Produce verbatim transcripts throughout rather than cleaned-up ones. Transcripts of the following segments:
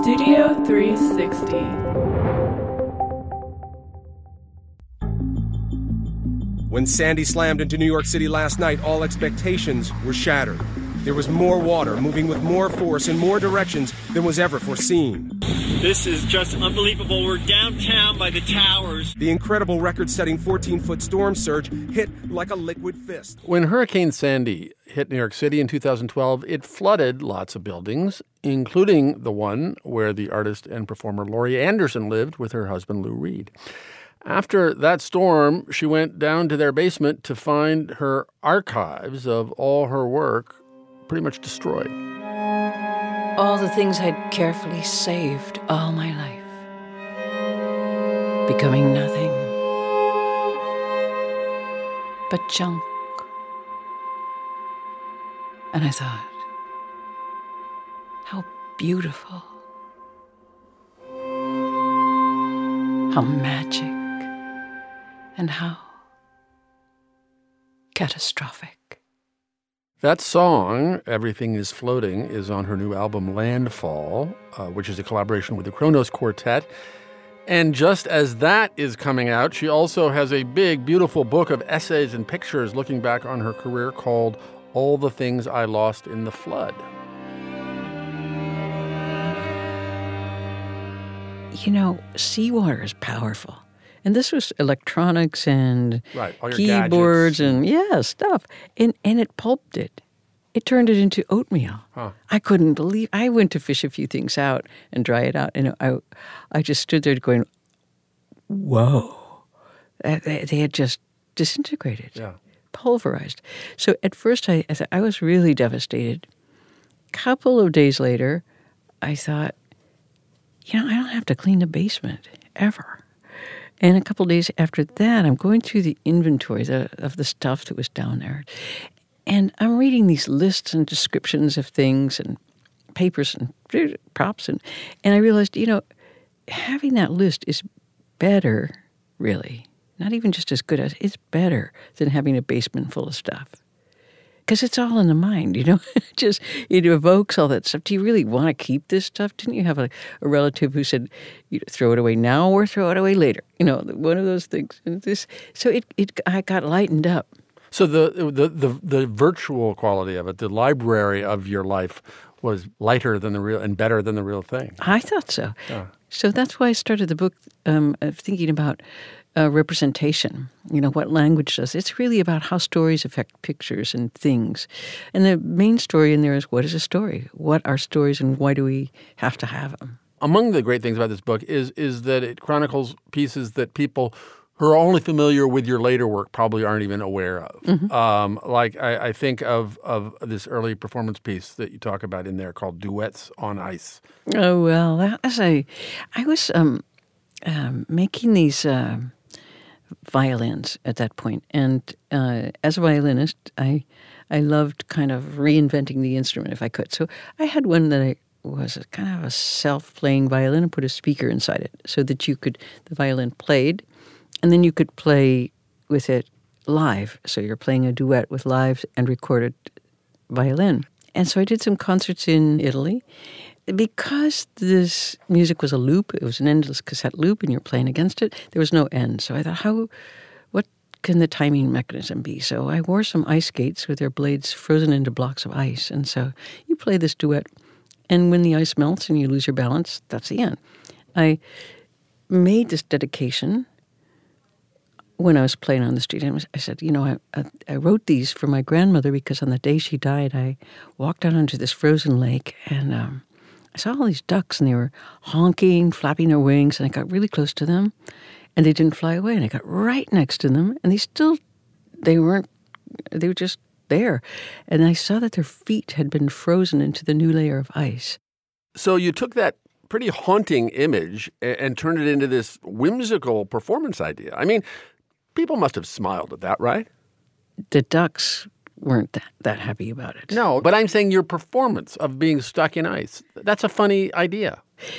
Studio three sixty. When Sandy slammed into New York City last night, all expectations were shattered. There was more water moving with more force in more directions than was ever foreseen. This is just unbelievable. We're downtown by the towers. The incredible record-setting fourteen-foot storm surge hit like a liquid fist. When Hurricane Sandy hit New York City in two thousand twelve, it flooded lots of buildings, including the one where the artist and performer Laurie Anderson lived with her husband Lou Reed. After that storm, she went down to their basement to find her archives of all her work pretty much destroyed. All the things I'd carefully saved all my life, becoming nothing but junk. And I thought, how beautiful, how magic, and how catastrophic. That song, Everything is Floating, is on her new album Landfall, uh, which is a collaboration with the Kronos Quartet. And just as that is coming out, she also has a big, beautiful book of essays and pictures looking back on her career called All the Things I Lost in the Flood. You know, seawater is powerful. And this was electronics and right, all your keyboards gadgets. and, yeah, stuff. And and it pulped it. It turned it into oatmeal. Huh. I couldn't believe. I went to fish a few things out and dry it out. And I, I just stood there going, whoa. They, they had just disintegrated, yeah. pulverized. So at first I, I, thought, I was really devastated. A couple of days later, I thought, you know, I don't have to clean the basement ever. And a couple of days after that, I'm going through the inventory the, of the stuff that was down there. And I'm reading these lists and descriptions of things and papers and props. And, and I realized, you know, having that list is better, really. Not even just as good as, it's better than having a basement full of stuff. Because it's all in the mind, you know. Just it evokes all that stuff. Do you really want to keep this stuff? Didn't you have a, a relative who said, you know, throw it away now or throw it away later? You know, one of those things. And this, so it, it, I got lightened up. So the, the the the virtual quality of it, the library of your life, was lighter than the real and better than the real thing. I thought so. Yeah. So that's why I started the book um, of thinking about uh, representation. You know, what language does. It's really about how stories affect pictures and things. And the main story in there is, what is a story? What are stories and why do we have to have them? Among the great things about this book is is that it chronicles pieces that people who are only familiar with your later work probably aren't even aware of. Mm-hmm. Um, like I, I think of of this early performance piece that you talk about in there called Duets on Ice. Oh, well, that was a, I was um, um, making these uh, violins at that point. And uh, as a violinist, I I loved kind of reinventing the instrument if I could. So I had one that I was a, kind of a self-playing violin and put a speaker inside it so that you could, the violin played, and then you could play with it live. So you're playing a duet with live and recorded violin. And so I did some concerts in Italy. Because this music was a loop, it was an endless cassette loop, and you're playing against it, there was no end. So I thought, how, what can the timing mechanism be? So I wore some ice skates with their blades frozen into blocks of ice. And so you play this duet, and when the ice melts and you lose your balance, that's the end. I made this dedication when I was playing on the street. And I said, you know, I, I, I wrote these for my grandmother because on the day she died, I walked out onto this frozen lake, and um, I saw all these ducks, and they were honking, flapping their wings, and I got really close to them, and they didn't fly away, and I got right next to them, and they still, they weren't, they were just there. And I saw that their feet had been frozen into the new layer of ice. So you took that pretty haunting image and, and turned it into this whimsical performance idea. I mean, people must have smiled at that, right? The ducks weren't that, that happy about it. No, but I'm saying your performance of being stuck in ice, that's a funny idea.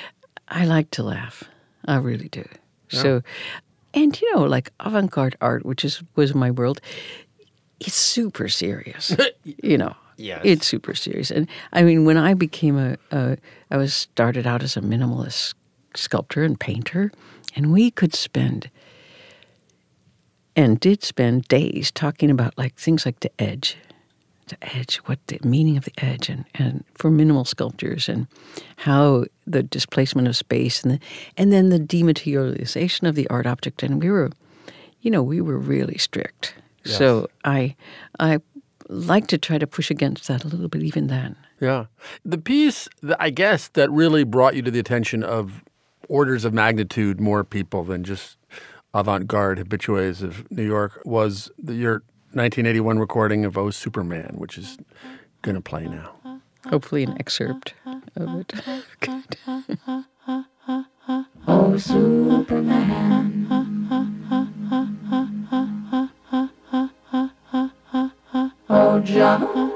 I like to laugh. I really do. Yeah. So, and you know, like avant-garde art, which is was my world, it's super serious. You know, Yes. It's super serious. And I mean, when I became a, a I was started out as a minimalist sculptor and painter, and we could spend and did spend days talking about like things like the edge, the edge, what the meaning of the edge, and, and for minimal sculptures, and how the displacement of space, and the, and then the dematerialization of the art object. And we were, you know, we were really strict. Yes. So I, I like to try to push against that a little bit, even then. Yeah, the piece that I guess that really brought you to the attention of orders of magnitude more people than just avant-garde habitués of New York was the, your nineteen eighty-one recording of Oh, Superman, which is going to play now. Hopefully an excerpt of it. Oh, Superman. Oh, John.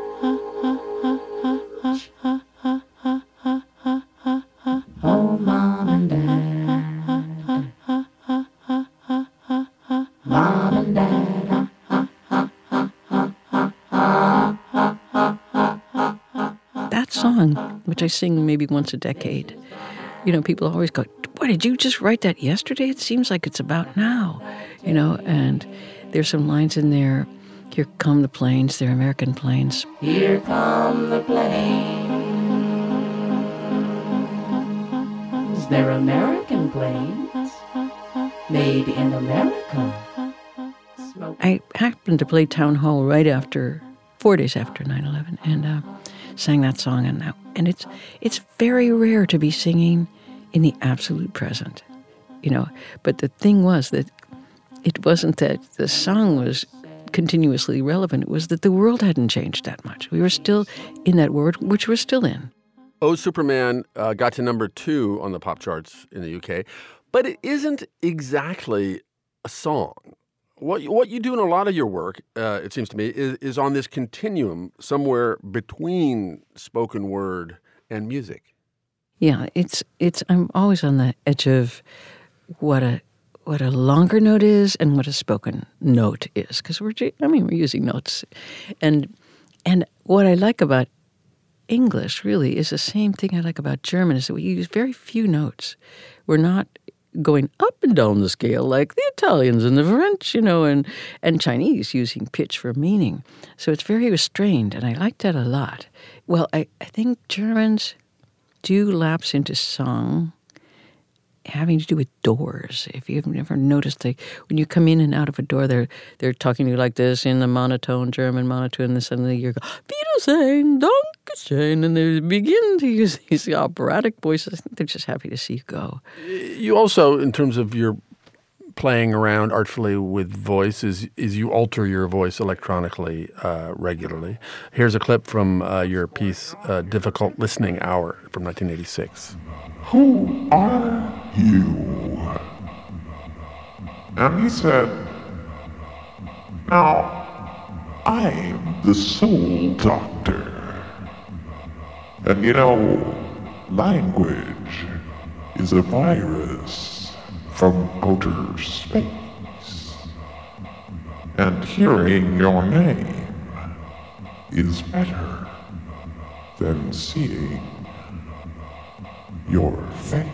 Oh, Mom and Dad. Mom and Dad. That song, which I sing maybe once a decade, you know, people always go, "Boy, did you just write that yesterday? It seems like it's about now," you know, and there's some lines in there. Here come the planes, they're American planes. Here come the planes. They're American planes. Made in America. Smoke. I happened to play Town Hall right after, four days after nine eleven, and uh, sang that song. And, uh, and it's it's very rare to be singing in the absolute present, you know. But the thing was that it wasn't that the song was continuously relevant. It was that the world hadn't changed that much. We were still in that world, which we're still in. Oh, Superman uh, got to number two on the pop charts in the U K, but it isn't exactly a song. What you, what you do in a lot of your work, uh, it seems to me, is, is on this continuum somewhere between spoken word and music. Yeah, it's it's. I'm always on the edge of what a what a longer note is and what a spoken note is, because we're I mean we're using notes, and and what I like about English really is the same thing I like about German, is that we use very few notes. We're not going up and down the scale like the Italians and the French, you know, and, and Chinese using pitch for meaning. So it's very restrained, and I like that a lot. Well, I, I think Germans do lapse into song having to do with doors. If you've never noticed, they, when you come in and out of a door, they're they're talking to you like this in the monotone, German monotone, and then suddenly you go, Wiedersehen, Dankeschön, and they begin to use these operatic voices. I think they're just happy to see you go. You also, in terms of your playing around artfully with voice, is, is you alter your voice electronically uh, regularly. Here's a clip from uh, your piece, uh, Difficult Listening Hour, from nineteen eighty-six. Who are you? And he said, now, I'm the soul doctor. And you know, language is a virus from outer space. And hearing your name is better than seeing your face.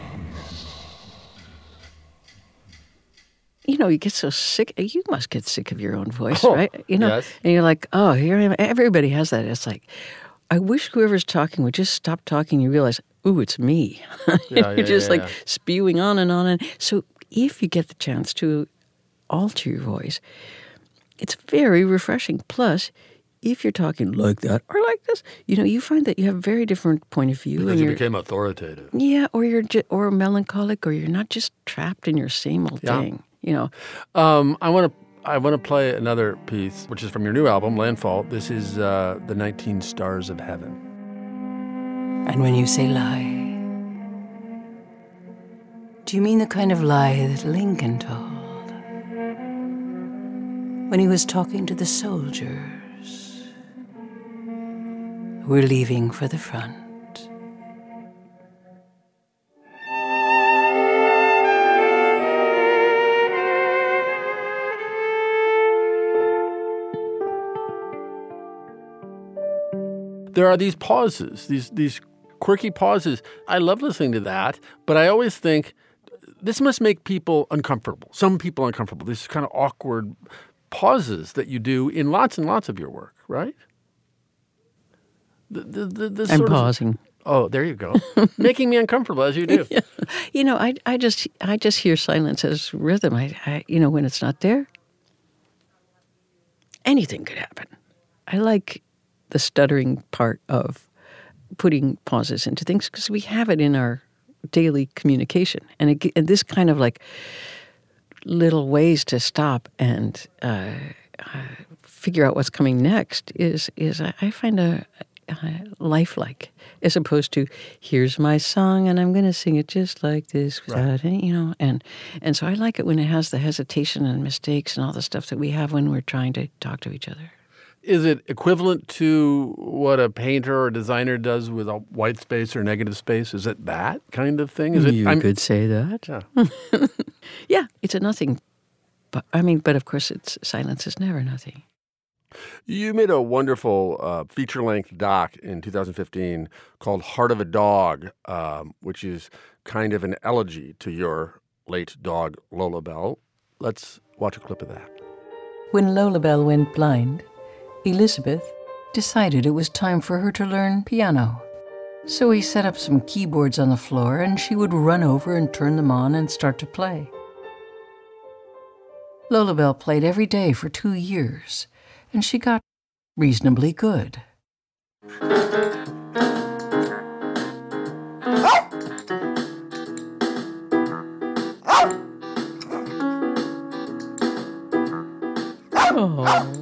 You know, you get so sick. You must get sick of your own voice, Oh, right? You know, yes. and you're like, oh, here I am. Everybody has that. It's like, I wish whoever's talking would just stop talking. You realize, ooh, it's me. Yeah, You're yeah, just yeah, like yeah. spewing on and on. And so if you get the chance to alter your voice, it's very refreshing. Plus, if you're talking like that or like this, you know, you find that you have a very different point of view. Because and you you're, became authoritative. yeah, or you're ju- or melancholic, or you're not just trapped in your same old Yeah. thing. You know, Um, I want to I want to play another piece, which is from your new album, Landfall. This is uh, the nineteen Stars of Heaven. And when you say lie, do you mean the kind of lie that Lincoln told when he was talking to the soldiers who were leaving for the front? there are these pauses, these these quirky pauses. I love listening to that, but I always think this must make people uncomfortable. Some people uncomfortable. These kind of awkward pauses that you do in lots and lots of your work, right? The, the, the, this I'm sort of- pausing. oh, there you go. Making me uncomfortable as you do. Yeah. You know, I I just I just hear silence as rhythm. I, I you know when it's not there, anything could happen. I like the stuttering part of putting pauses into things because we have it in our daily communication, and, it, and this kind of like little ways to stop and uh, uh, figure out what's coming next is is I, I find a. Uh, lifelike, as opposed to here's my song and I'm going to sing it just like this, without any, you know, and and so I like it when it has the hesitation and mistakes and all the stuff that we have when we're trying to talk to each other. Is it equivalent to what a painter or designer does with a white space or negative space? Is it that kind of thing? Is it? You I'm, could say that. Yeah. Yeah, it's a nothing. But I mean, but of course, it's silence is never nothing. You made a wonderful uh, feature-length doc in two thousand fifteen called Heart of a Dog, um, which is kind of an elegy to your late dog, Lola Bell. Let's watch a clip of that. When Lola Bell went blind, Elizabeth decided it was time for her to learn piano. So he set up some keyboards on the floor and she would run over and turn them on and start to play. Lola Bell played every day for two years. And she got reasonably good. Oh.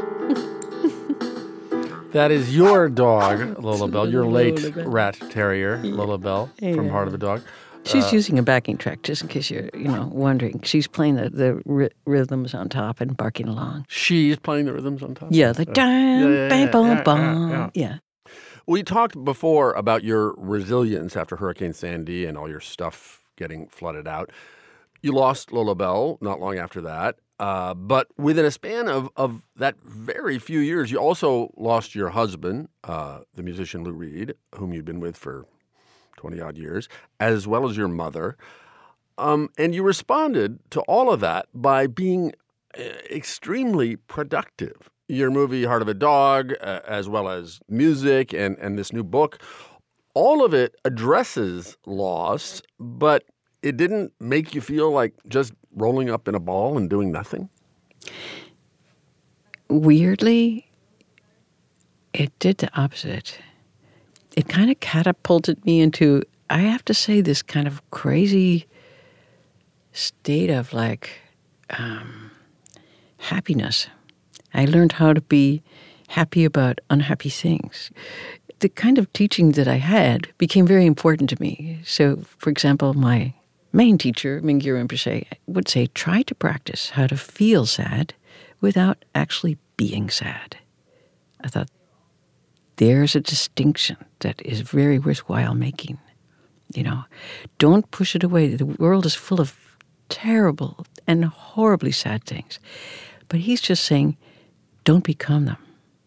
That is your dog, Lola Bell, your late Lola Bell. rat terrier, Lola Bell, from Yeah. Heart of a Dog. She's Uh, using a backing track, just in case you're, you know, wondering. She's playing the, the ry- rhythms on top and barking along. She's playing the rhythms on top. Yeah, the Uh, dun, yeah, yeah, bam, yeah, bum, yeah, bum. yeah, Yeah. We talked before about your resilience after Hurricane Sandy and all your stuff getting flooded out. You lost Lola Bell not long after that. Uh, but within a span of, of that very few years, you also lost your husband, uh, the musician Lou Reed, whom you'd been with for twenty-odd years, as well as your mother. Um, and you responded to all of that by being uh, extremely productive. Your movie, Heart of a Dog, uh, as well as music and, and this new book, all of it addresses loss, but it didn't make you feel like just rolling up in a ball and doing nothing? Weirdly, it did the opposite. It kind of catapulted me into, I have to say, this kind of crazy state of like um, happiness. I learned how to be happy about unhappy things. The kind of teaching that I had became very important to me. So, for example, my main teacher, Mingyur Rinpoche, would say, try to practice how to feel sad without actually being sad. I thought, there's a distinction that is very worthwhile making. You know, don't push it away. The world is full of terrible and horribly sad things. But he's just saying, don't become them.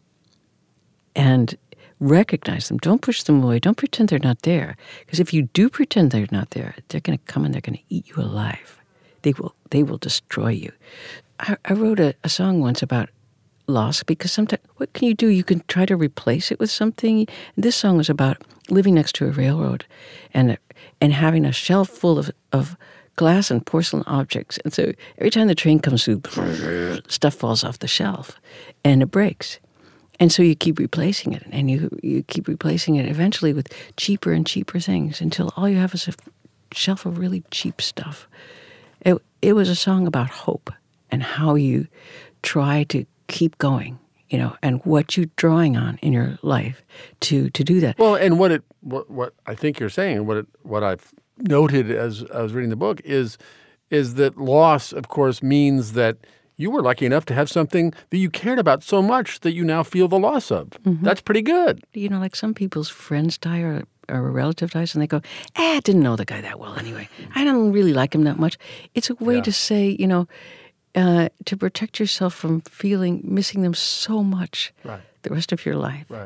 And recognize them. Don't push them away. Don't pretend they're not there. Because if you do pretend they're not there, they're going to come and they're going to eat you alive. They will They will destroy you. I, I wrote a, a song once about loss because sometimes, what can you do? You can try to replace it with something. This song was about living next to a railroad and and having a shelf full of, of glass and porcelain objects. And so every time the train comes through, stuff falls off the shelf and it breaks. And so you keep replacing it, and you you keep replacing it eventually with cheaper and cheaper things until all you have is a shelf of really cheap stuff. It, it was a song about hope and how you try to keep going, you know, and what you're drawing on in your life to, to do that. Well, and what it what, what I think you're saying, what it, what I've noted as I was reading the book is is that loss, of course, means that you were lucky enough to have something that you cared about so much that you now feel the loss of. Mm-hmm. That's pretty good. You know, like some people's friends die or, or a relative dies and they go, eh, I didn't know the guy that well anyway. I don't really like him that much. It's a way Yeah. to say, you know, uh, to protect yourself from feeling, missing them so much Right. the rest of your life. Right.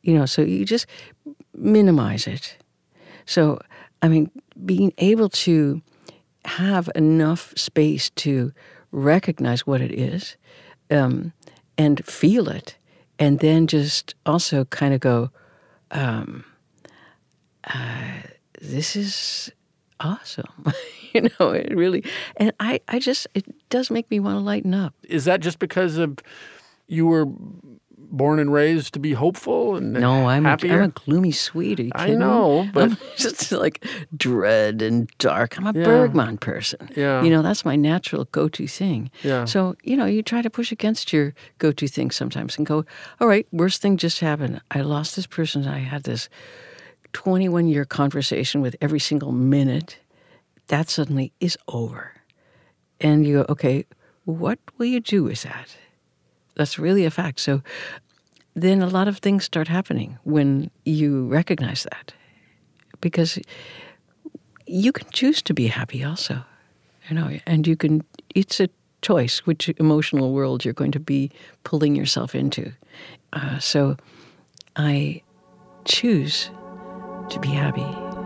You know, so you just minimize it. So, I mean, being able to have enough space to recognize what it is um, and feel it, and then just also kind of go, um, uh, this is awesome. You know, it really, and I, I just, it does make me want to lighten up. Is that just because of you were born and raised to be hopeful and no, I'm happier? A, I'm a gloomy Swede. Are you I kidding know, me? but I'm just like dread and dark. I'm a Yeah. Bergman person. Yeah. You know, that's my natural go-to thing. Yeah. So, you know, you try to push against your go-to thing sometimes and go, all right, worst thing just happened. I lost this person. I had this twenty-one-year conversation with every single minute. That suddenly is over. And you go, okay, what will you do with that? That's really a fact. So then a lot of things start happening when you recognize that. Because you can choose to be happy also, you know, and you can, it's a choice which emotional world you're going to be pulling yourself into. Uh, so I choose to be happy.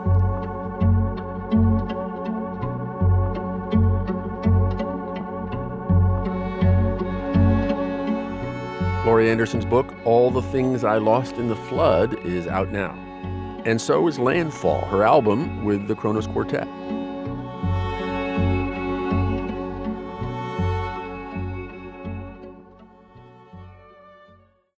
Laurie Anderson's book, All the Things I Lost in the Flood, is out now. And so is Landfall, her album with the Kronos Quartet.